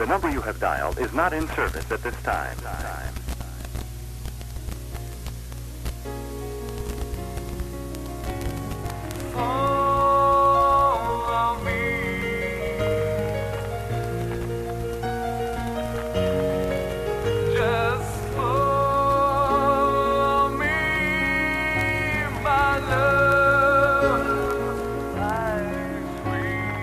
number you have dialed is not in service at this time. Follow me. Just follow me, my love. Life's free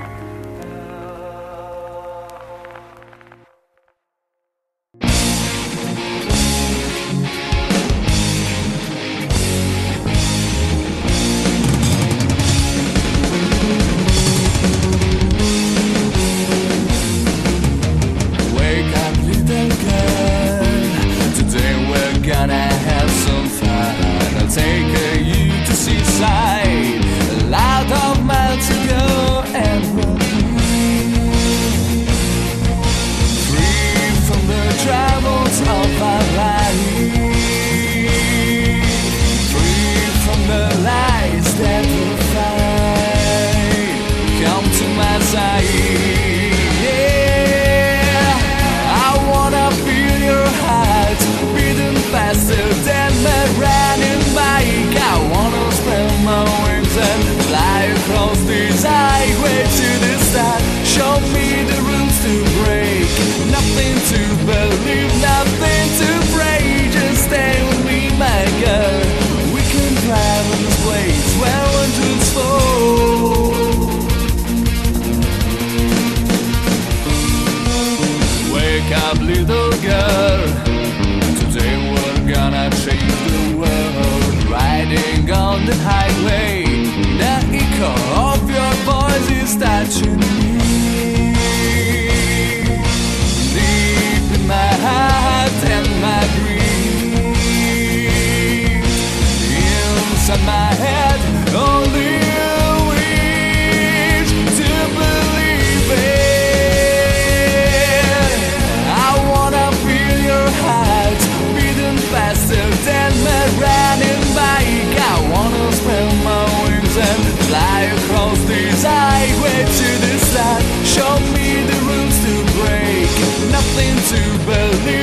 Wake up, little girl. Today we're gonna have some fun. I'll take you to seaside. A lot of miles to go, and we'll be free from the troubles of our life. Free from the lies that we find. Come to my side. Faster than my running bike. I wanna spread my wings and fly across this highway to the start. Show me the rules to break. Nothing to believe, nothing to break. Just stay with me, my girl. We can drive in this place where one just fall. Wake up, little girl. Today we're gonna change the world. Riding on the highway, the echo of your voice is touching me. Deep in my heart and my breath. Inside my head, only you wish to believe it. I wanna feel your heart faster than my running bike. I wanna spread my wings and fly across this highway to the start. Show me the rules to break. Nothing to believe.